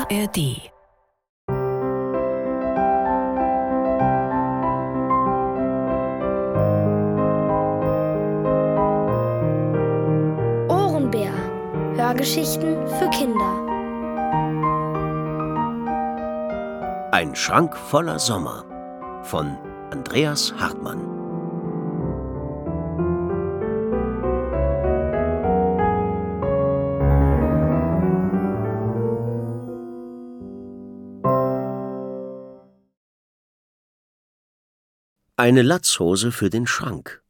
ARD. Ohrenbär. Hörgeschichten für Kinder. Ein Schrank voller Sommer von Andreas Hartmann. Eine Latzhose für den Schrank.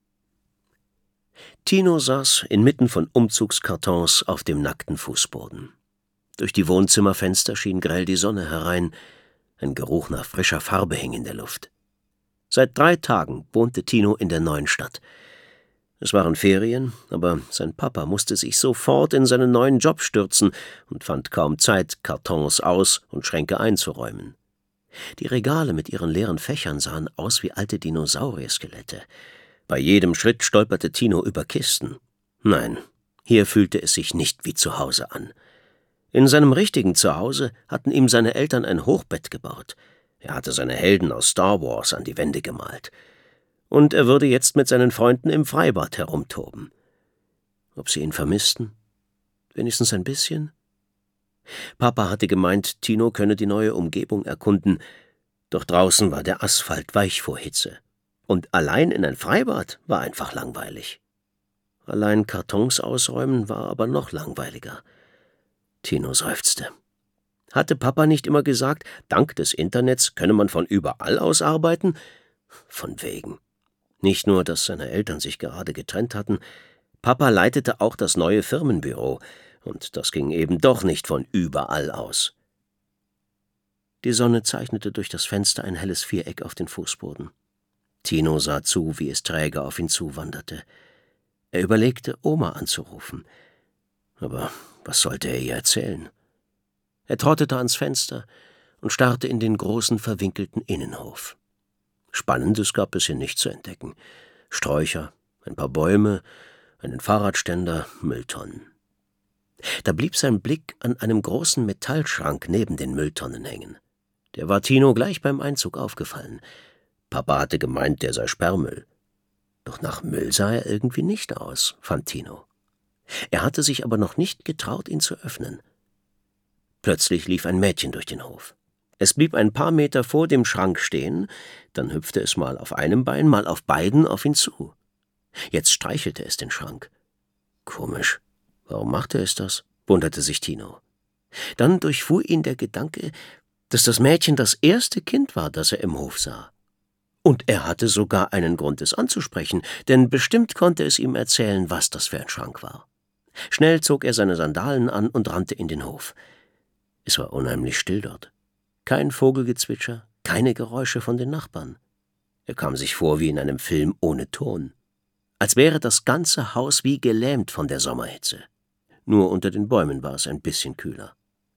Tino saß inmitten von Umzugskartons auf dem nackten Fußboden. Durch die Wohnzimmerfenster schien grell die Sonne herein. Ein Geruch nach frischer Farbe hing in der Luft. Seit 3 Tagen wohnte Tino in der neuen Stadt. Es waren Ferien, aber sein Papa musste sich sofort in seinen neuen Job stürzen und fand kaum Zeit, Kartons aus- und Schränke einzuräumen. Die Regale mit ihren leeren Fächern sahen aus wie alte Dinosaurier-Skelette. Bei jedem Schritt stolperte Tino über Kisten. Nein, hier fühlte es sich nicht wie zu Hause an. In seinem richtigen Zuhause hatten ihm seine Eltern ein Hochbett gebaut. Er hatte seine Helden aus Star Wars an die Wände gemalt. Und er würde jetzt mit seinen Freunden im Freibad herumtoben. Ob sie ihn vermissten? Wenigstens ein bisschen? Papa hatte gemeint, Tino könne die neue Umgebung erkunden, doch draußen war der Asphalt weich vor Hitze. Und allein in ein Freibad war einfach langweilig. Allein Kartons ausräumen war aber noch langweiliger. Tino seufzte. Hatte Papa nicht immer gesagt, dank des Internets könne man von überall aus arbeiten? Von wegen. Nicht nur, dass seine Eltern sich gerade getrennt hatten, Papa leitete auch das neue Firmenbüro, und das ging eben doch nicht von überall aus. Die Sonne zeichnete durch das Fenster ein helles Viereck auf den Fußboden. Tino sah zu, wie es träge auf ihn zuwanderte. Er überlegte, Oma anzurufen. Aber was sollte er ihr erzählen? Er trottete ans Fenster und starrte in den großen, verwinkelten Innenhof. Spannendes gab es hier nicht zu entdecken. Sträucher, ein paar Bäume, einen Fahrradständer, Mülltonnen. Da blieb sein Blick an einem großen Metallschrank neben den Mülltonnen hängen. Der war Tino gleich beim Einzug aufgefallen. Papa hatte gemeint, der sei Sperrmüll. Doch nach Müll sah er irgendwie nicht aus, fand Tino. Er hatte sich aber noch nicht getraut, ihn zu öffnen. Plötzlich lief ein Mädchen durch den Hof. Es blieb ein paar Meter vor dem Schrank stehen, dann hüpfte es mal auf einem Bein, mal auf beiden auf ihn zu. Jetzt streichelte es den Schrank. Komisch. Warum machte es das? Wunderte sich Tino. Dann durchfuhr ihn der Gedanke, dass das Mädchen das erste Kind war, das er im Hof sah. Und er hatte sogar einen Grund, es anzusprechen, denn bestimmt konnte es ihm erzählen, was das für ein Schrank war. Schnell zog er seine Sandalen an und rannte in den Hof. Es war unheimlich still dort. Kein Vogelgezwitscher, keine Geräusche von den Nachbarn. Er kam sich vor wie in einem Film ohne Ton. Als wäre das ganze Haus wie gelähmt von der Sommerhitze. Nur unter den Bäumen war es ein bisschen kühler.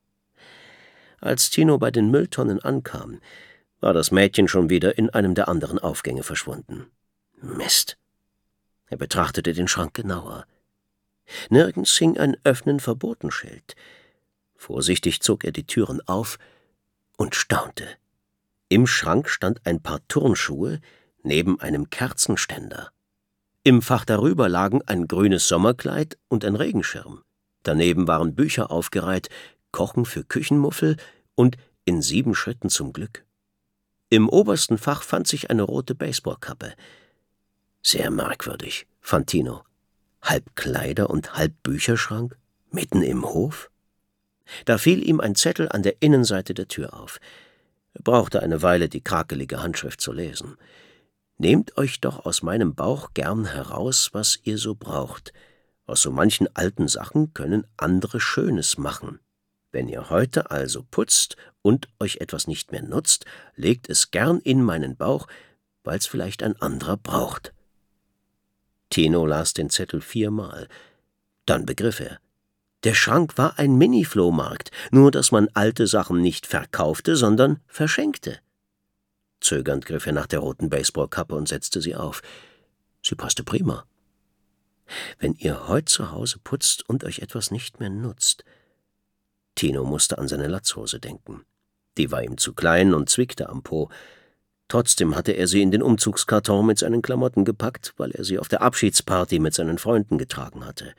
Als Tino bei den Mülltonnen ankam, war das Mädchen schon wieder in einem der anderen Aufgänge verschwunden. Mist! Er betrachtete den Schrank genauer. Nirgends hing ein Öffnen-Verboten-Schild. Vorsichtig zog er die Türen auf und staunte. Im Schrank stand ein Paar Turnschuhe neben einem Kerzenständer. Im Fach darüber lagen ein grünes Sommerkleid und ein Regenschirm. Daneben waren Bücher aufgereiht, Kochen für Küchenmuffel und in 7 Schritten zum Glück. Im obersten Fach fand sich eine rote Baseballkappe. Sehr merkwürdig, fand Tino. Halb Kleider und halb Bücherschrank? Mitten im Hof? Da fiel ihm ein Zettel an der Innenseite der Tür auf. Er brauchte eine Weile, die krakelige Handschrift zu lesen. »Nehmt euch doch aus meinem Bauch gern heraus, was ihr so braucht. Aus so manchen alten Sachen können andere Schönes machen. Wenn ihr heute also putzt und euch etwas nicht mehr nutzt, legt es gern in meinen Bauch, weil's vielleicht ein anderer braucht.« Tino las den Zettel 4-mal. Dann begriff er. Der Schrank war ein Mini-Flohmarkt, nur dass man alte Sachen nicht verkaufte, sondern verschenkte. Zögernd griff er nach der roten Baseballkappe und setzte sie auf. Sie passte prima. Wenn ihr heut zu Hause putzt und euch etwas nicht mehr nutzt, Tino musste an seine Latzhose denken. Die war ihm zu klein und zwickte am Po. Trotzdem hatte er sie in den Umzugskarton mit seinen Klamotten gepackt, weil er sie auf der Abschiedsparty mit seinen Freunden getragen hatte.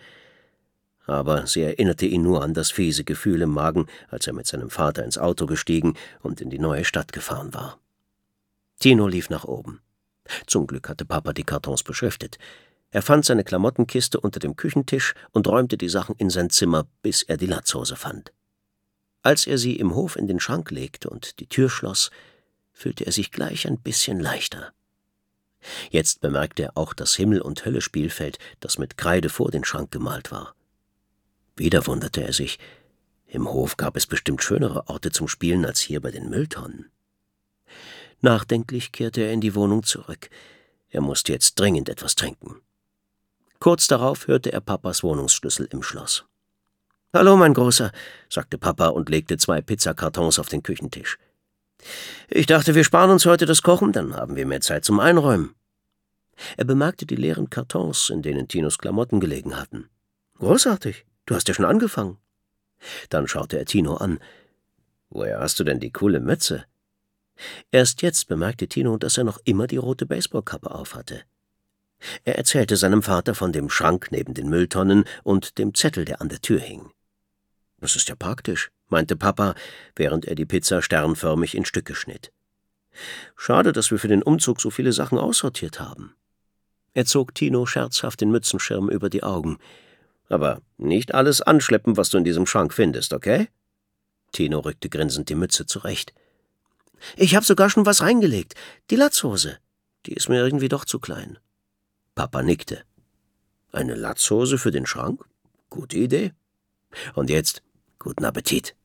Aber sie erinnerte ihn nur an das fiese Gefühl im Magen, als er mit seinem Vater ins Auto gestiegen und in die neue Stadt gefahren war. Tino lief nach oben. Zum Glück hatte Papa die Kartons beschriftet. Er fand seine Klamottenkiste unter dem Küchentisch und räumte die Sachen in sein Zimmer, bis er die Latzhose fand. Als er sie im Hof in den Schrank legte und die Tür schloss, fühlte er sich gleich ein bisschen leichter. Jetzt bemerkte er auch das Himmel- und Hölle-Spielfeld, das mit Kreide vor den Schrank gemalt war. Wieder wunderte er sich, im Hof gab es bestimmt schönere Orte zum Spielen als hier bei den Mülltonnen. Nachdenklich kehrte er in die Wohnung zurück. Er musste jetzt dringend etwas trinken. Kurz darauf hörte er Papas Wohnungsschlüssel im Schloss. »Hallo, mein Großer«, sagte Papa und legte 2 Pizzakartons auf den Küchentisch. »Ich dachte, wir sparen uns heute das Kochen, dann haben wir mehr Zeit zum Einräumen.« Er bemerkte die leeren Kartons, in denen Tinos Klamotten gelegen hatten. »Großartig, du hast ja schon angefangen.« Dann schaute er Tino an. »Woher hast du denn die coole Mütze?« Erst jetzt bemerkte Tino, dass er noch immer die rote Baseballkappe aufhatte. Er erzählte seinem Vater von dem Schrank neben den Mülltonnen und dem Zettel, der an der Tür hing. »Das ist ja praktisch«, meinte Papa, während er die Pizza sternförmig in Stücke schnitt. »Schade, dass wir für den Umzug so viele Sachen aussortiert haben.« Er zog Tino scherzhaft den Mützenschirm über die Augen. »Aber nicht alles anschleppen, was du in diesem Schrank findest, okay?« Tino rückte grinsend die Mütze zurecht. »Ich habe sogar schon was reingelegt. Die Latzhose. Die ist mir irgendwie doch zu klein.« Papa nickte. »Eine Latzhose für den Schrank? Gute Idee. Und jetzt guten Appetit.«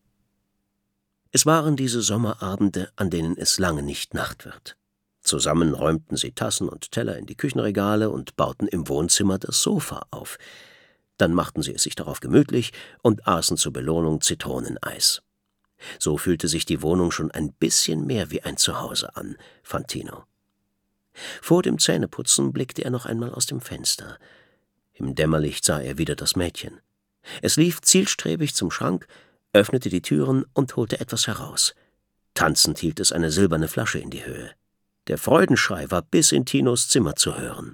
Es waren diese Sommerabende, an denen es lange nicht Nacht wird. Zusammen räumten sie Tassen und Teller in die Küchenregale und bauten im Wohnzimmer das Sofa auf. Dann machten sie es sich darauf gemütlich und aßen zur Belohnung Zitroneneis. So fühlte sich die Wohnung schon ein bisschen mehr wie ein Zuhause an, fand Tino. Vor dem Zähneputzen blickte er noch einmal aus dem Fenster. Im Dämmerlicht sah er wieder das Mädchen. Es lief zielstrebig zum Schrank, öffnete die Türen und holte etwas heraus. Tanzend hielt es eine silberne Flasche in die Höhe. Der Freudenschrei war bis in Tinos Zimmer zu hören.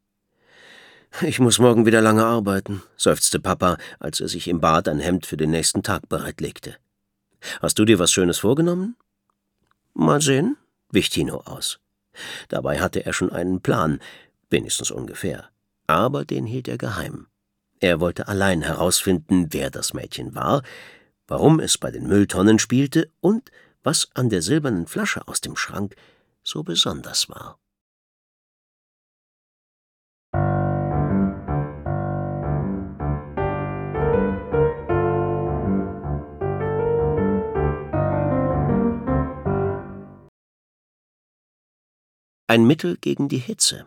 »Ich muss morgen wieder lange arbeiten«, seufzte Papa, als er sich im Bad ein Hemd für den nächsten Tag bereitlegte. »Hast du dir was Schönes vorgenommen?« »Mal sehen«, wich Tino aus. Dabei hatte er schon einen Plan, wenigstens ungefähr. Aber den hielt er geheim. Er wollte allein herausfinden, wer das Mädchen war, warum es bei den Mülltonnen spielte und was an der silbernen Flasche aus dem Schrank so besonders war. Ein Mittel gegen die Hitze.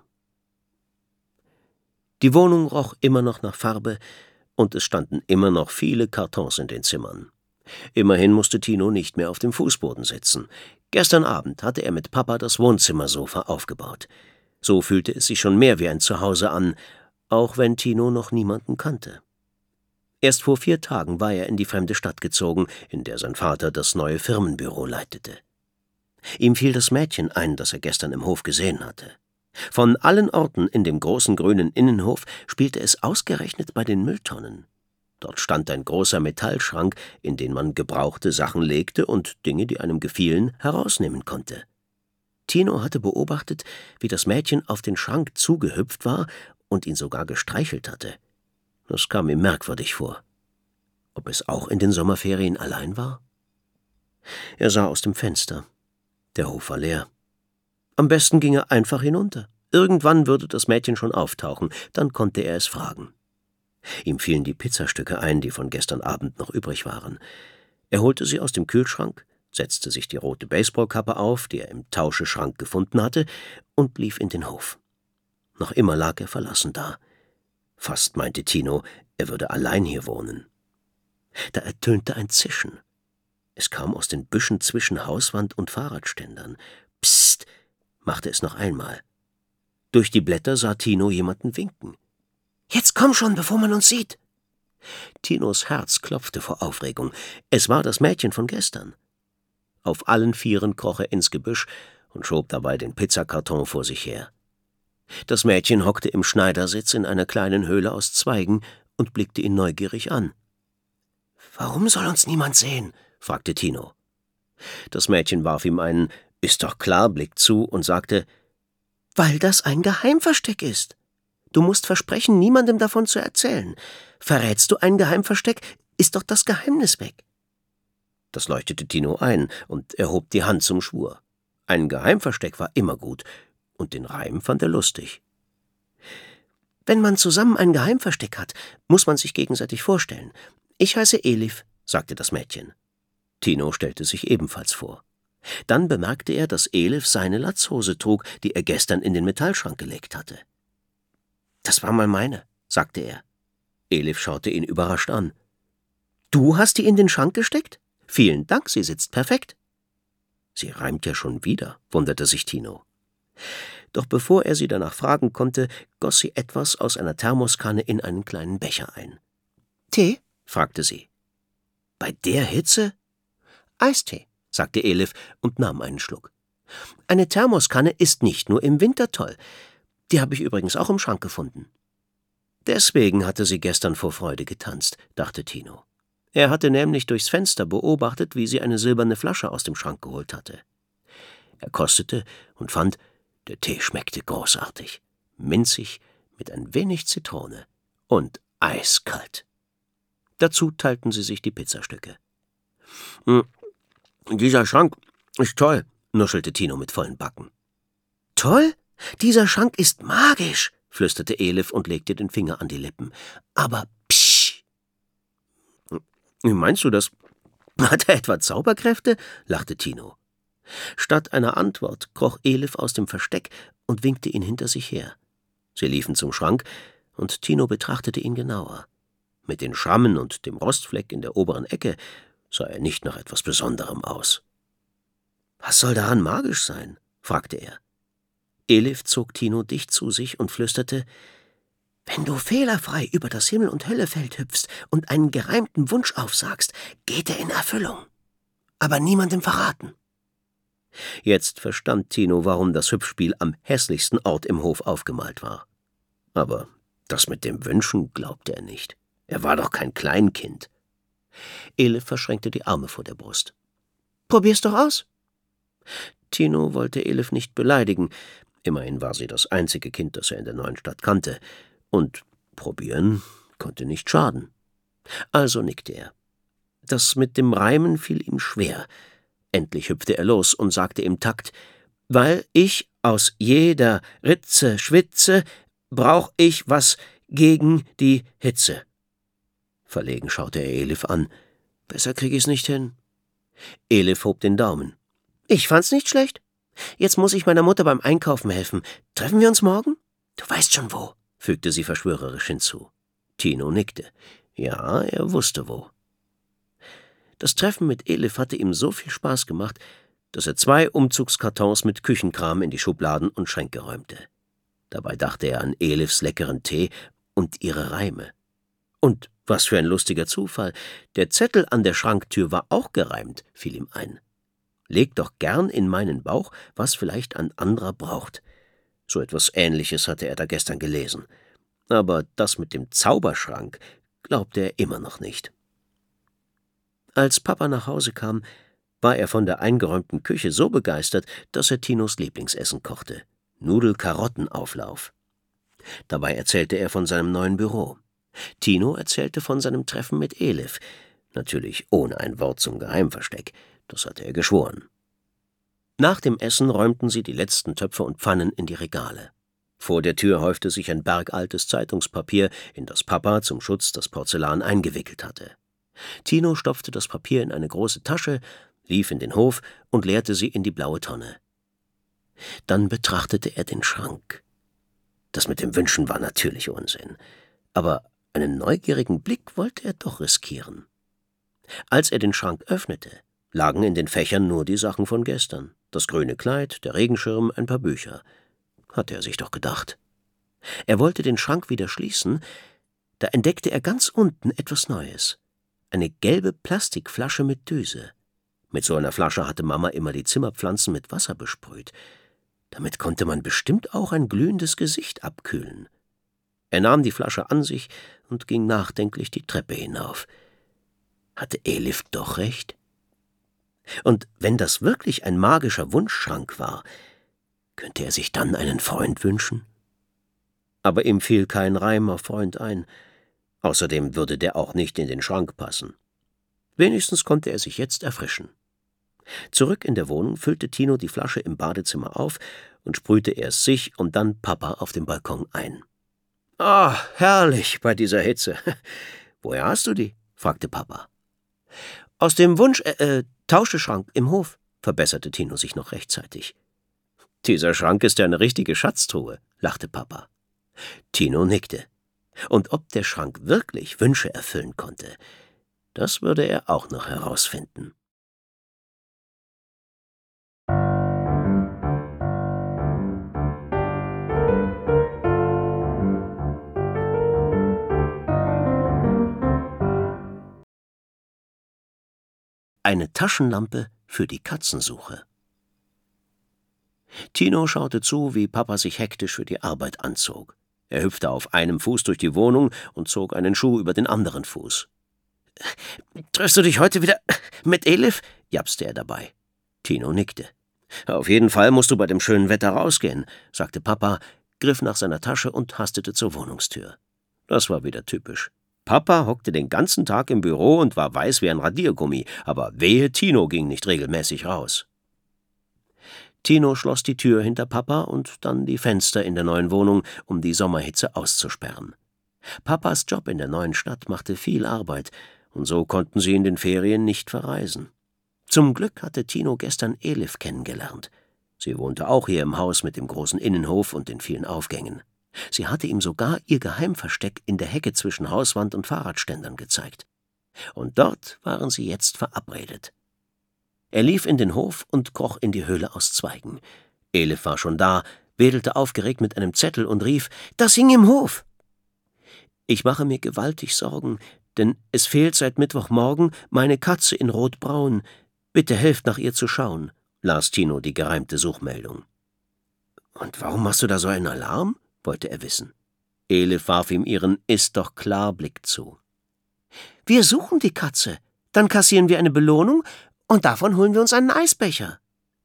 Die Wohnung roch immer noch nach Farbe, und es standen immer noch viele Kartons in den Zimmern. Immerhin musste Tino nicht mehr auf dem Fußboden sitzen. Gestern Abend hatte er mit Papa das Wohnzimmersofa aufgebaut. So fühlte es sich schon mehr wie ein Zuhause an, auch wenn Tino noch niemanden kannte. Erst vor 4 Tagen war er in die fremde Stadt gezogen, in der sein Vater das neue Firmenbüro leitete. Ihm fiel das Mädchen ein, das er gestern im Hof gesehen hatte. Von allen Orten in dem großen grünen Innenhof spielte es ausgerechnet bei den Mülltonnen. Dort stand ein großer Metallschrank, in den man gebrauchte Sachen legte und Dinge, die einem gefielen, herausnehmen konnte. Tino hatte beobachtet, wie das Mädchen auf den Schrank zugehüpft war und ihn sogar gestreichelt hatte. Das kam ihm merkwürdig vor. Ob es auch in den Sommerferien allein war? Er sah aus dem Fenster. Der Hof war leer. Am besten ging er einfach hinunter. Irgendwann würde das Mädchen schon auftauchen, dann konnte er es fragen. Ihm fielen die Pizzastücke ein, die von gestern Abend noch übrig waren. Er holte sie aus dem Kühlschrank, setzte sich die rote Baseballkappe auf, die er im Tauscheschrank gefunden hatte, und lief in den Hof. Noch immer lag er verlassen da. Fast meinte Tino, er würde allein hier wohnen. Da ertönte ein Zischen. Es kam aus den Büschen zwischen Hauswand und Fahrradständern. »Psst«, machte es noch einmal. Durch die Blätter sah Tino jemanden winken. »Jetzt komm schon, bevor man uns sieht!« Tinos Herz klopfte vor Aufregung. Es war das Mädchen von gestern. Auf allen Vieren kroch er ins Gebüsch und schob dabei den Pizzakarton vor sich her. Das Mädchen hockte im Schneidersitz in einer kleinen Höhle aus Zweigen und blickte ihn neugierig an. »Warum soll uns niemand sehen?« fragte Tino. Das Mädchen warf ihm einen »Ist doch klar« Blick zu und sagte, »Weil das ein Geheimversteck ist. Du musst versprechen, niemandem davon zu erzählen. Verrätst du ein Geheimversteck, ist doch das Geheimnis weg.« Das leuchtete Tino ein, und er hob die Hand zum Schwur. Ein Geheimversteck war immer gut, und den Reim fand er lustig. »Wenn man zusammen ein Geheimversteck hat, muss man sich gegenseitig vorstellen. Ich heiße Elif«, sagte das Mädchen. Tino stellte sich ebenfalls vor. Dann bemerkte er, dass Elif seine Latzhose trug, die er gestern in den Metallschrank gelegt hatte. »Das war mal meine«, sagte er. Elif schaute ihn überrascht an. »Du hast die in den Schrank gesteckt? Vielen Dank, sie sitzt perfekt.« »Sie reimt ja schon wieder«, wunderte sich Tino. Doch bevor er sie danach fragen konnte, goss sie etwas aus einer Thermoskanne in einen kleinen Becher ein. »Tee?« fragte sie. »Bei der Hitze?« »Eistee«, sagte Elif und nahm einen Schluck. »Eine Thermoskanne ist nicht nur im Winter toll. Die habe ich übrigens auch im Schrank gefunden.« Deswegen hatte sie gestern vor Freude getanzt, dachte Tino. Er hatte nämlich durchs Fenster beobachtet, wie sie eine silberne Flasche aus dem Schrank geholt hatte. Er kostete und fand, der Tee schmeckte großartig, minzig, mit ein wenig Zitrone und eiskalt. Dazu teilten sie sich die Pizzastücke. »Dieser Schrank ist toll«, nuschelte Tino mit vollen Backen. »Toll? Dieser Schrank ist magisch«, flüsterte Elif und legte den Finger an die Lippen. »Aber psch!« »Meinst du das? Hat er etwa Zauberkräfte?« lachte Tino. Statt einer Antwort kroch Elif aus dem Versteck und winkte ihn hinter sich her. Sie liefen zum Schrank, und Tino betrachtete ihn genauer. Mit den Schrammen und dem Rostfleck in der oberen Ecke sah er nicht nach etwas Besonderem aus. »Was soll daran magisch sein?« fragte er. Elif zog Tino dicht zu sich und flüsterte, »Wenn du fehlerfrei über das Himmel- und Höllefeld hüpfst und einen gereimten Wunsch aufsagst, geht er in Erfüllung. Aber niemandem verraten.« Jetzt verstand Tino, warum das Hüpfspiel am hässlichsten Ort im Hof aufgemalt war. Aber das mit dem Wünschen glaubte er nicht. Er war doch kein Kleinkind. Elif verschränkte die Arme vor der Brust. »Probier's doch aus.« Tino wollte Elif nicht beleidigen. Immerhin war sie das einzige Kind, das er in der neuen Stadt kannte. Und probieren konnte nicht schaden. Also nickte er. Das mit dem Reimen fiel ihm schwer. Endlich hüpfte er los und sagte im Takt, »Weil ich aus jeder Ritze schwitze, brauch ich was gegen die Hitze.« Verlegen schaute er Elif an. »Besser krieg ich's nicht hin.« Elif hob den Daumen. »Ich fand's nicht schlecht. Jetzt muss ich meiner Mutter beim Einkaufen helfen. Treffen wir uns morgen?« »Du weißt schon wo«, fügte sie verschwörerisch hinzu. Tino nickte. Ja, er wusste wo. Das Treffen mit Elif hatte ihm so viel Spaß gemacht, dass er 2 Umzugskartons mit Küchenkram in die Schubladen und Schränke räumte. Dabei dachte er an Elifs leckeren Tee und ihre Reime. Und was für ein lustiger Zufall, der Zettel an der Schranktür war auch gereimt, fiel ihm ein. »Leg doch gern in meinen Bauch, was vielleicht ein anderer braucht.« So etwas Ähnliches hatte er da gestern gelesen. Aber das mit dem Zauberschrank glaubte er immer noch nicht. Als Papa nach Hause kam, war er von der eingeräumten Küche so begeistert, dass er Tinos Lieblingsessen kochte: Nudel-Karottenauflauf. Dabei erzählte er von seinem neuen Büro. Tino erzählte von seinem Treffen mit Elif, natürlich ohne ein Wort zum Geheimversteck, das hatte er geschworen. Nach dem Essen räumten sie die letzten Töpfe und Pfannen in die Regale. Vor der Tür häufte sich ein Berg altes Zeitungspapier, in das Papa zum Schutz das Porzellan eingewickelt hatte. Tino stopfte das Papier in eine große Tasche, lief in den Hof und leerte sie in die blaue Tonne. Dann betrachtete er den Schrank. Das mit dem Wünschen war natürlich Unsinn, aber einen neugierigen Blick wollte er doch riskieren. Als er den Schrank öffnete, lagen in den Fächern nur die Sachen von gestern: das grüne Kleid, der Regenschirm, ein paar Bücher. Hatte er sich doch gedacht. Er wollte den Schrank wieder schließen, Da entdeckte er ganz unten etwas Neues. Eine gelbe Plastikflasche mit Düse. Mit so einer Flasche hatte Mama immer die Zimmerpflanzen mit Wasser besprüht. Damit konnte man bestimmt auch ein glühendes Gesicht abkühlen. Er nahm die Flasche an sich und ging nachdenklich die Treppe hinauf. Hatte Elif doch recht? Und wenn das wirklich ein magischer Wunschschrank war, könnte er sich dann einen Freund wünschen? Aber ihm fiel kein Reim auf Freund ein. Außerdem würde der auch nicht in den Schrank passen. Wenigstens konnte er sich jetzt erfrischen. Zurück in der Wohnung füllte Tino die Flasche im Badezimmer auf und sprühte erst sich und dann Papa auf dem Balkon ein. »Ah, herrlich bei dieser Hitze. Woher hast du die?« fragte Papa. »Aus dem Tauscheschrank im Hof«, verbesserte Tino sich noch rechtzeitig. »Dieser Schrank ist ja eine richtige Schatztruhe«, lachte Papa. Tino nickte. Und ob der Schrank wirklich Wünsche erfüllen konnte, das würde er auch noch herausfinden. Eine Taschenlampe für die Katzensuche. Tino schaute zu, wie Papa sich hektisch für die Arbeit anzog. Er hüpfte auf einem Fuß durch die Wohnung und zog einen Schuh über den anderen Fuß. »Triffst du dich heute wieder mit Elif?« japste er dabei. Tino nickte. »Auf jeden Fall musst du bei dem schönen Wetter rausgehen«, sagte Papa, griff nach seiner Tasche und hastete zur Wohnungstür. Das war wieder typisch. Papa hockte den ganzen Tag im Büro und war weiß wie ein Radiergummi, aber wehe, Tino ging nicht regelmäßig raus. Tino schloss die Tür hinter Papa und dann die Fenster in der neuen Wohnung, um die Sommerhitze auszusperren. Papas Job in der neuen Stadt machte viel Arbeit, und so konnten sie in den Ferien nicht verreisen. Zum Glück hatte Tino gestern Elif kennengelernt. Sie wohnte auch hier im Haus mit dem großen Innenhof und den vielen Aufgängen. Sie hatte ihm sogar ihr Geheimversteck in der Hecke zwischen Hauswand und Fahrradständern gezeigt. Und dort waren sie jetzt verabredet. Er lief in den Hof und kroch in die Höhle aus Zweigen. Elif war schon da, wedelte aufgeregt mit einem Zettel und rief: »Das hing im Hof!« »Ich mache mir gewaltig Sorgen, denn es fehlt seit Mittwochmorgen meine Katze in Rotbraun. Bitte helft, nach ihr zu schauen«, las Tino die gereimte Suchmeldung. »Und warum machst du da so einen Alarm?« wollte er wissen. Elif warf ihm ihren Ist-doch-klar-Blick zu. »Wir suchen die Katze, dann kassieren wir eine Belohnung und davon holen wir uns einen Eisbecher.«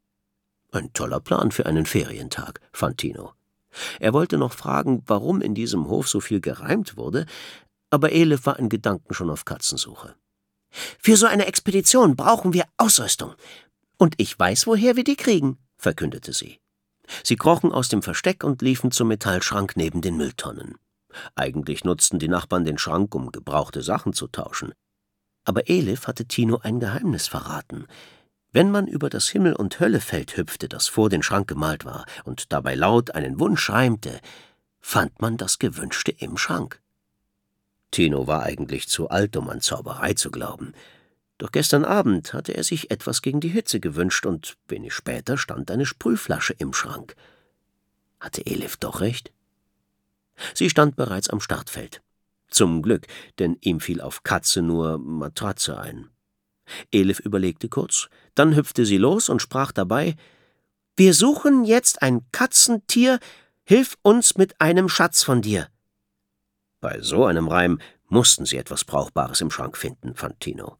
Ein toller Plan für einen Ferientag, fand Tino. Er wollte noch fragen, warum in diesem Hof so viel gereimt wurde, aber Elif war in Gedanken schon auf Katzensuche. »Für so eine Expedition brauchen wir Ausrüstung. Und ich weiß, woher wir die kriegen«, verkündete sie. Sie krochen aus dem Versteck und liefen zum Metallschrank neben den Mülltonnen. Eigentlich nutzten die Nachbarn den Schrank, um gebrauchte Sachen zu tauschen. Aber Elif hatte Tino ein Geheimnis verraten. Wenn man über das Himmel- und Höllefeld hüpfte, das vor den Schrank gemalt war, und dabei laut einen Wunsch reimte, fand man das Gewünschte im Schrank. Tino war eigentlich zu alt, um an Zauberei zu glauben. Doch gestern Abend hatte er sich etwas gegen die Hitze gewünscht, und wenig später stand eine Sprühflasche im Schrank. Hatte Elif doch recht? Sie stand bereits am Startfeld. Zum Glück, denn ihm fiel auf Katze nur Matratze ein. Elif überlegte kurz, dann hüpfte sie los und sprach dabei: »Wir suchen jetzt ein Katzentier, hilf uns mit einem Schatz von dir.« Bei so einem Reim mussten sie etwas Brauchbares im Schrank finden, fand Tino.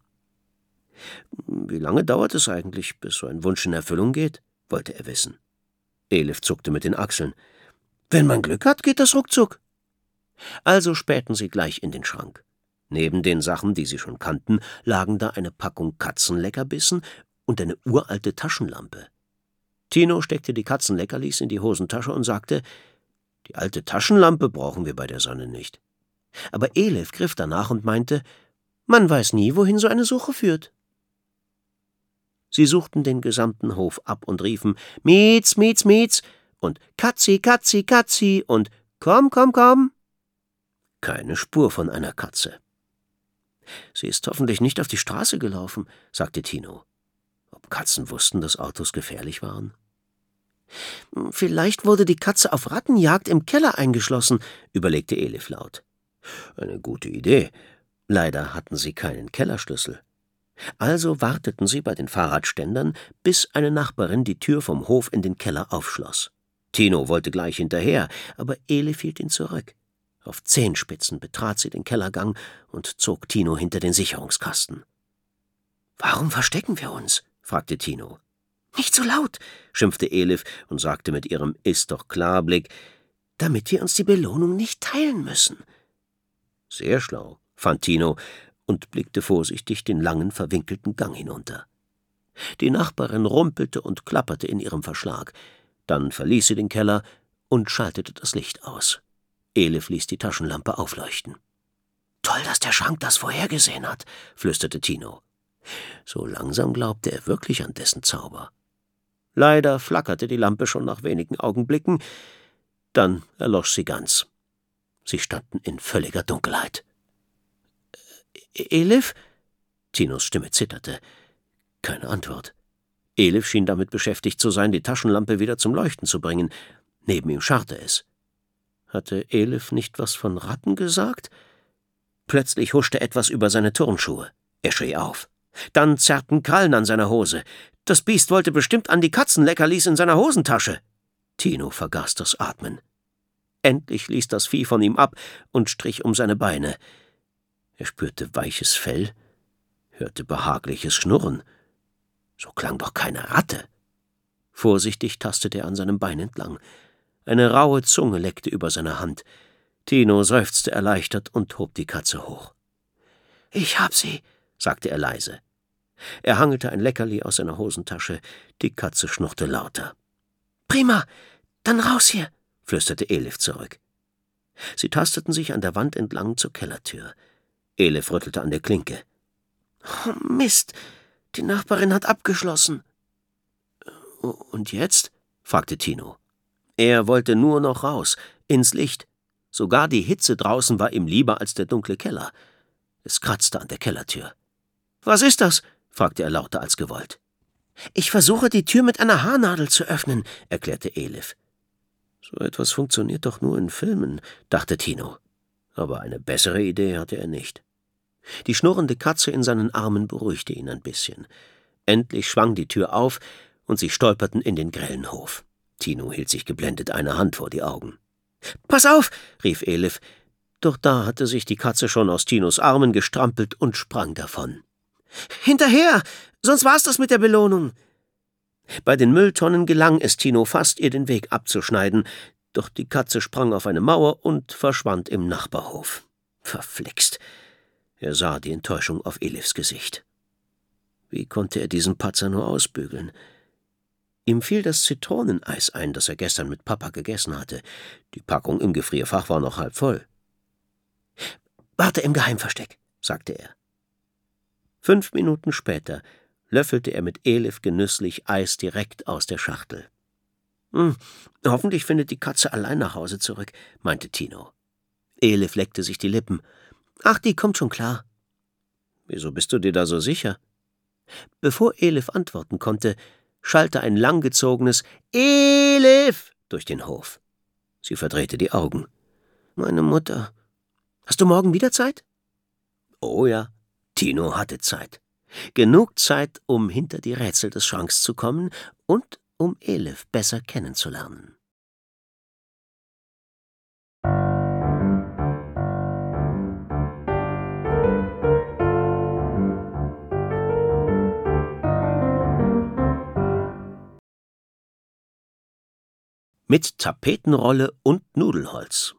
»Wie lange dauert es eigentlich, bis so ein Wunsch in Erfüllung geht?« wollte er wissen. Elif zuckte mit den Achseln. »Wenn man Glück hat, geht das ruckzuck.« Also spähten sie gleich in den Schrank. Neben den Sachen, die sie schon kannten, lagen da eine Packung Katzenleckerbissen und eine uralte Taschenlampe. Tino steckte die Katzenleckerlis in die Hosentasche und sagte: »Die alte Taschenlampe brauchen wir bei der Sonne nicht.« Aber Elif griff danach und meinte: »Man weiß nie, wohin so eine Suche führt.« Sie suchten den gesamten Hof ab und riefen: »Mietz, Mietz, Mietz« und »Katzi, Katzi, Katzi« und »Komm, komm, komm«. Keine Spur von einer Katze. »Sie ist hoffentlich nicht auf die Straße gelaufen«, sagte Tino. Ob Katzen wussten, dass Autos gefährlich waren? »Vielleicht wurde die Katze auf Rattenjagd im Keller eingeschlossen«, überlegte Elif laut. Eine gute Idee. Leider hatten sie keinen Kellerschlüssel. Also warteten sie bei den Fahrradständern, bis eine Nachbarin die Tür vom Hof in den Keller aufschloss. Tino wollte gleich hinterher, aber Elif hielt ihn zurück. Auf Zehenspitzen betrat sie den Kellergang und zog Tino hinter den Sicherungskasten. »Warum verstecken wir uns?« fragte Tino. »Nicht so laut«, schimpfte Elif und sagte mit ihrem Ist-doch-klar-Blick, »damit wir uns die Belohnung nicht teilen müssen.« Sehr schlau, fand Tino und blickte vorsichtig den langen, verwinkelten Gang hinunter. Die Nachbarin rumpelte und klapperte in ihrem Verschlag. Dann verließ sie den Keller und schaltete das Licht aus. Elif ließ die Taschenlampe aufleuchten. »Toll, dass der Schrank das vorhergesehen hat«, flüsterte Tino. So langsam glaubte er wirklich an dessen Zauber. Leider flackerte die Lampe schon nach wenigen Augenblicken, dann erlosch sie ganz. Sie standen in völliger Dunkelheit. »Elif?« Tinos Stimme zitterte. Keine Antwort. Elif schien damit beschäftigt zu sein, die Taschenlampe wieder zum Leuchten zu bringen. Neben ihm scharrte es. Hatte Elif nicht was von Ratten gesagt? Plötzlich huschte etwas über seine Turnschuhe. Er schrie auf. Dann zerrten Krallen an seiner Hose. Das Biest wollte bestimmt an die Katzenleckerlis in seiner Hosentasche. Tino vergaß das Atmen. Endlich ließ das Vieh von ihm ab und strich um seine Beine. Er spürte weiches Fell, hörte behagliches Schnurren. So klang doch keine Ratte. Vorsichtig tastete er an seinem Bein entlang. Eine raue Zunge leckte über seine Hand. Tino seufzte erleichtert und hob die Katze hoch. »Ich hab sie«, sagte er leise. Er hangelte ein Leckerli aus seiner Hosentasche. Die Katze schnurrte lauter. »Prima, dann raus hier«, flüsterte Elif zurück. Sie tasteten sich an der Wand entlang zur Kellertür. Elif rüttelte an der Klinke. »Oh, Mist, die Nachbarin hat abgeschlossen.« »Und jetzt?« fragte Tino. Er wollte nur noch raus, ins Licht. Sogar die Hitze draußen war ihm lieber als der dunkle Keller. Es kratzte an der Kellertür. »Was ist das?« fragte er lauter als gewollt. »Ich versuche, die Tür mit einer Haarnadel zu öffnen«, erklärte Elif. »So etwas funktioniert doch nur in Filmen«, dachte Tino. Aber eine bessere Idee hatte er nicht. Die schnurrende Katze in seinen Armen beruhigte ihn ein bisschen. Endlich schwang die Tür auf, und sie stolperten in den grellen Hof. Tino hielt sich geblendet eine Hand vor die Augen. »Pass auf«, rief Elif. Doch da hatte sich die Katze schon aus Tinos Armen gestrampelt und sprang davon. »Hinterher, sonst war's das mit der Belohnung.« Bei den Mülltonnen gelang es Tino fast, ihr den Weg abzuschneiden, doch die Katze sprang auf eine Mauer und verschwand im Nachbarhof. Verflixt. Er sah die Enttäuschung auf Elifs Gesicht. Wie konnte er diesen Patzer nur ausbügeln? Ihm fiel das Zitroneneis ein, das er gestern mit Papa gegessen hatte. Die Packung im Gefrierfach war noch halb voll. »Warte im Geheimversteck«, sagte er. 5 Minuten später löffelte er mit Elif genüsslich Eis direkt aus der Schachtel. »Hoffentlich findet die Katze allein nach Hause zurück«, meinte Tino. Elif leckte sich die Lippen. »Ach, die kommt schon klar.« »Wieso bist du dir da so sicher?« Bevor Elif antworten konnte, schallte ein langgezogenes »Elif« durch den Hof. Sie verdrehte die Augen. »Meine Mutter. Hast du morgen wieder Zeit?« Oh ja, Tino hatte Zeit. Genug Zeit, um hinter die Rätsel des Schranks zu kommen und um Elif besser kennenzulernen. Mit Tapetenrolle und Nudelholz.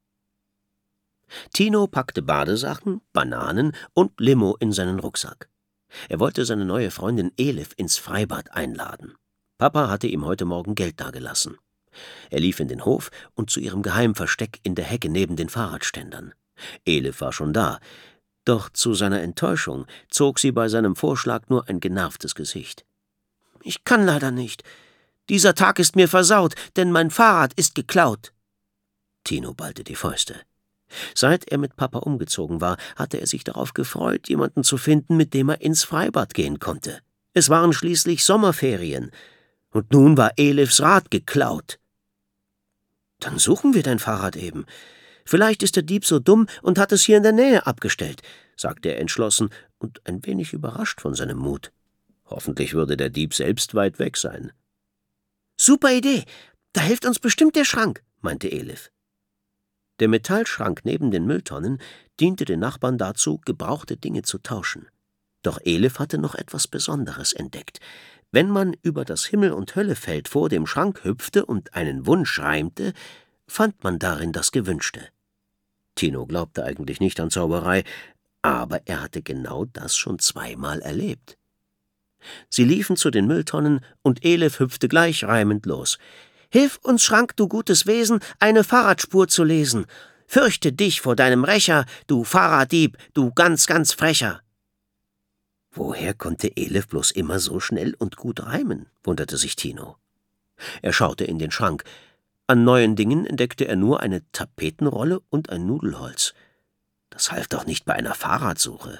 Tino packte Badesachen, Bananen und Limo in seinen Rucksack. Er wollte seine neue Freundin Elif ins Freibad einladen. Papa hatte ihm heute Morgen Geld dagelassen. Er lief in den Hof und zu ihrem Geheimversteck in der Hecke neben den Fahrradständern. Elif war schon da, doch zu seiner Enttäuschung zog sie bei seinem Vorschlag nur ein genervtes Gesicht. »Ich kann leider nicht. Dieser Tag ist mir versaut, denn mein Fahrrad ist geklaut.« Tino ballte die Fäuste. Seit er mit Papa umgezogen war, hatte er sich darauf gefreut, jemanden zu finden, mit dem er ins Freibad gehen konnte. Es waren schließlich Sommerferien. Und nun war Elifs Rad geklaut. »Dann suchen wir dein Fahrrad eben. »Vielleicht ist der Dieb so dumm und hat es hier in der Nähe abgestellt«, sagte er entschlossen und ein wenig überrascht von seinem Mut. Hoffentlich würde der Dieb selbst weit weg sein. »Super Idee! Da hilft uns bestimmt der Schrank«, meinte Elif. Der Metallschrank neben den Mülltonnen diente den Nachbarn dazu, gebrauchte Dinge zu tauschen. Doch Elif hatte noch etwas Besonderes entdeckt. Wenn man über das Himmel- und Höllefeld vor dem Schrank hüpfte und einen Wunsch reimte, fand man darin das Gewünschte. Tino glaubte eigentlich nicht an Zauberei, aber er hatte genau das schon 2-mal erlebt. Sie liefen zu den Mülltonnen und Elif hüpfte gleich reimend los. »Hilf uns, Schrank, du gutes Wesen, eine Fahrradspur zu lesen. Fürchte dich vor deinem Rächer, du Fahrraddieb, du ganz, ganz Frecher.« Woher konnte Elif bloß immer so schnell und gut reimen, wunderte sich Tino. Er schaute in den Schrank. An neuen Dingen entdeckte er nur eine Tapetenrolle und ein Nudelholz. Das half doch nicht bei einer Fahrradsuche.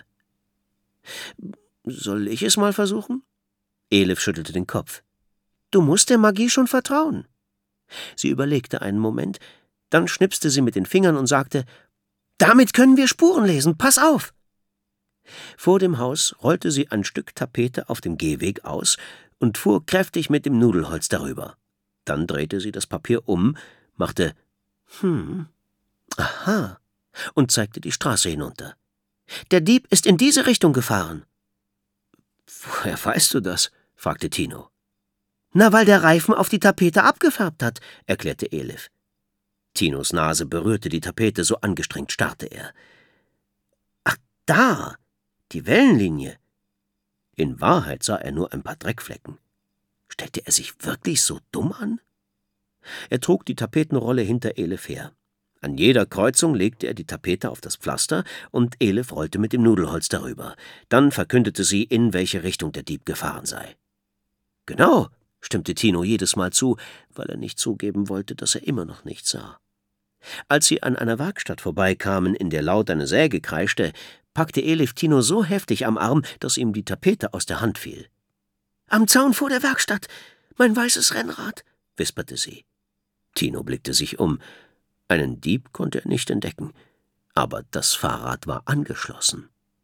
»Soll ich es mal versuchen?« Elif schüttelte den Kopf. »Du musst der Magie schon vertrauen.« Sie überlegte einen Moment, dann schnipste sie mit den Fingern und sagte, »Damit können wir Spuren lesen, pass auf!« Vor dem Haus rollte sie ein Stück Tapete auf dem Gehweg aus und fuhr kräftig mit dem Nudelholz darüber. Dann drehte sie das Papier um, machte »Aha«, und zeigte die Straße hinunter. »Der Dieb ist in diese Richtung gefahren.« »Woher weißt du das?« fragte Tino. »Na, weil der Reifen auf die Tapete abgefärbt hat«, erklärte Elif. Tinos Nase berührte die Tapete, so angestrengt starrte er. »Ach, da, die Wellenlinie.« In Wahrheit sah er nur ein paar Dreckflecken. Stellte er sich wirklich so dumm an? Er trug die Tapetenrolle hinter Elif her. An jeder Kreuzung legte er die Tapete auf das Pflaster und Elif rollte mit dem Nudelholz darüber. Dann verkündete sie, in welche Richtung der Dieb gefahren sei. »Genau«, stimmte Tino jedes Mal zu, weil er nicht zugeben wollte, dass er immer noch nichts sah. Als sie an einer Werkstatt vorbeikamen, in der laut eine Säge kreischte, packte Elif Tino so heftig am Arm, dass ihm die Tapete aus der Hand fiel. »Am Zaun vor der Werkstatt, mein weißes Rennrad«, wisperte sie. Tino blickte sich um. Einen Dieb konnte er nicht entdecken, aber das Fahrrad war angeschlossen.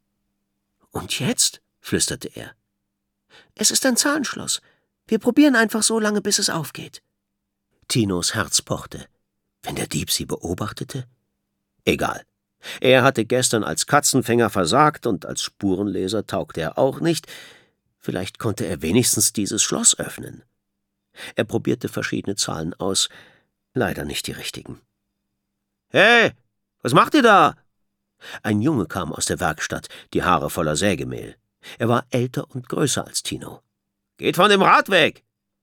»Und jetzt?«, flüsterte er. »Es ist ein Zahnschloss. Wir probieren einfach so lange, bis es aufgeht.« Tinos Herz pochte. Wenn der Dieb sie beobachtete? Egal. Er hatte gestern als Katzenfänger versagt und als Spurenleser taugte er auch nicht. Vielleicht konnte er wenigstens dieses Schloss öffnen. Er probierte verschiedene Zahlen aus, leider nicht die richtigen. »Hey, was macht ihr da?« Ein Junge kam aus der Werkstatt, die Haare voller Sägemehl. Er war älter und größer als Tino. »Geht von dem Rad weg!«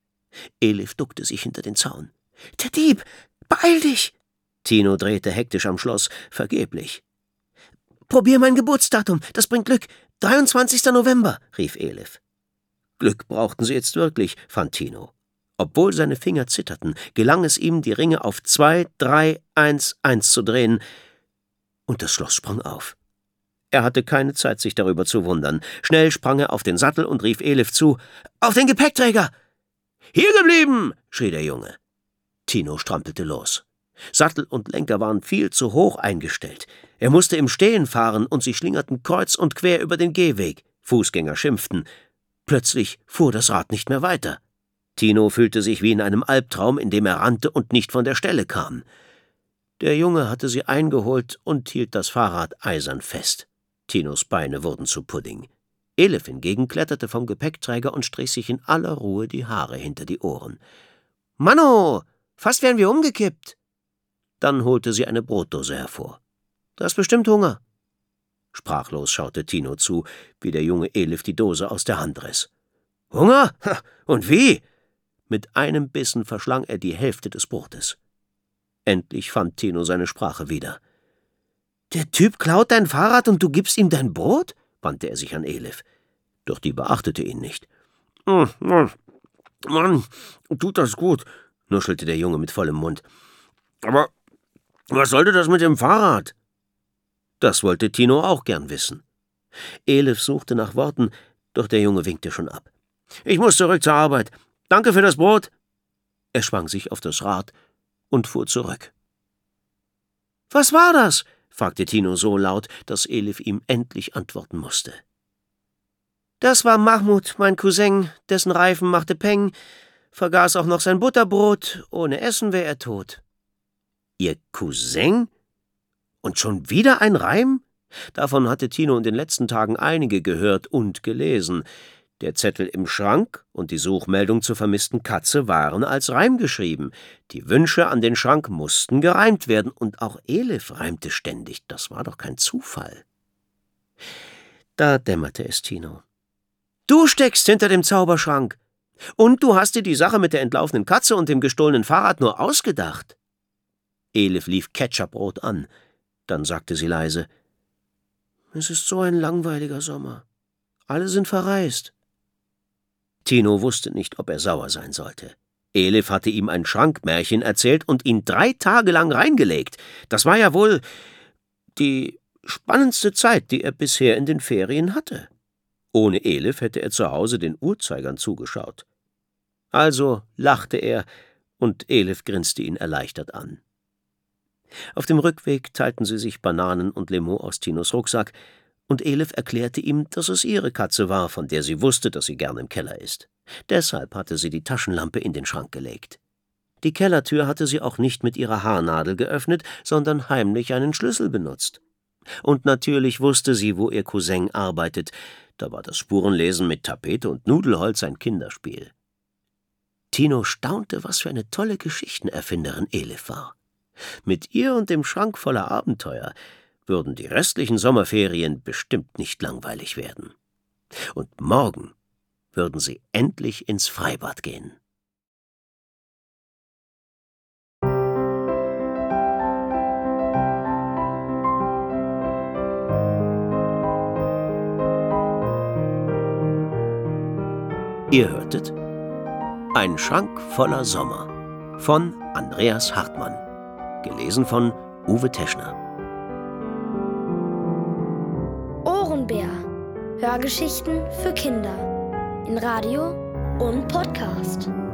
Elif duckte sich hinter den Zaun. »Der Dieb! Beeil dich!« Tino drehte hektisch am Schloss, vergeblich. »Probier mein Geburtsdatum, das bringt Glück. 23. November«, rief Elif. Glück brauchten sie jetzt wirklich, fand Tino. Obwohl seine Finger zitterten, gelang es ihm, die Ringe auf 2, 3, 1, 1 zu drehen, und das Schloss sprang auf. Er hatte keine Zeit, sich darüber zu wundern. Schnell sprang er auf den Sattel und rief Elif zu, »Auf den Gepäckträger!« »Hier geblieben!« schrie der Junge. Tino strampelte los. Sattel und Lenker waren viel zu hoch eingestellt. Er musste im Stehen fahren und sie schlingerten kreuz und quer über den Gehweg. Fußgänger schimpften. Plötzlich fuhr das Rad nicht mehr weiter. Tino fühlte sich wie in einem Albtraum, in dem er rannte und nicht von der Stelle kam. Der Junge hatte sie eingeholt und hielt das Fahrrad eisern fest. Tinos Beine wurden zu Pudding. Elif hingegen kletterte vom Gepäckträger und strich sich in aller Ruhe die Haare hinter die Ohren. »Manno, fast wären wir umgekippt!« Dann holte sie eine Brotdose hervor. »Du hast bestimmt Hunger.« Sprachlos schaute Tino zu, wie der Junge Elif die Dose aus der Hand riss. »Hunger? Und wie?« Mit einem Bissen verschlang er die Hälfte des Brotes. Endlich fand Tino seine Sprache wieder. »Der Typ klaut dein Fahrrad und du gibst ihm dein Brot?« wandte er sich an Elif. Doch die beachtete ihn nicht. »Mann, tut das gut«, nuschelte der Junge mit vollem Mund. »Aber was sollte das mit dem Fahrrad?« Das wollte Tino auch gern wissen. Elif suchte nach Worten, doch der Junge winkte schon ab. »Ich muss zurück zur Arbeit. Danke für das Brot.« Er schwang sich auf das Rad und fuhr zurück. »Was war das?« fragte Tino so laut, dass Elif ihm endlich antworten musste. »Das war Mahmud, mein Cousin, dessen Reifen machte Peng, vergaß auch noch sein Butterbrot, ohne Essen wär er tot.« »Ihr Cousin? Und schon wieder ein Reim?« Davon hatte Tino in den letzten Tagen einige gehört und gelesen. Der Zettel im Schrank und die Suchmeldung zur vermissten Katze waren als Reim geschrieben. Die Wünsche an den Schrank mussten gereimt werden, und auch Elif reimte ständig. Das war doch kein Zufall. Da dämmerte es Tino. »Du steckst hinter dem Zauberschrank. Und du hast dir die Sache mit der entlaufenen Katze und dem gestohlenen Fahrrad nur ausgedacht.« Elif lief Ketchuprot an. Dann sagte sie leise: »Es ist so ein langweiliger Sommer. Alle sind verreist.« Tino wusste nicht, ob er sauer sein sollte. Elif hatte ihm ein Schrankmärchen erzählt und ihn 3 Tage lang reingelegt. Das war ja wohl die spannendste Zeit, die er bisher in den Ferien hatte. Ohne Elif hätte er zu Hause den Uhrzeigern zugeschaut. Also lachte er, und Elif grinste ihn erleichtert an. Auf dem Rückweg teilten sie sich Bananen und Limo aus Tinos Rucksack, und Elif erklärte ihm, dass es ihre Katze war, von der sie wusste, dass sie gern im Keller ist. Deshalb hatte sie die Taschenlampe in den Schrank gelegt. Die Kellertür hatte sie auch nicht mit ihrer Haarnadel geöffnet, sondern heimlich einen Schlüssel benutzt. Und natürlich wusste sie, wo ihr Cousin arbeitet. Da war das Spurenlesen mit Tapete und Nudelholz ein Kinderspiel. Tino staunte, was für eine tolle Geschichtenerfinderin Elif war. Mit ihr und dem Schrank voller Abenteuer würden die restlichen Sommerferien bestimmt nicht langweilig werden. Und morgen würden sie endlich ins Freibad gehen. Ihr hörtet »Ein Schrank voller Sommer« von Andreas Hartmann, gelesen von Uwe Teschner. Ohrenbär. Hörgeschichten für Kinder. In Radio und Podcast.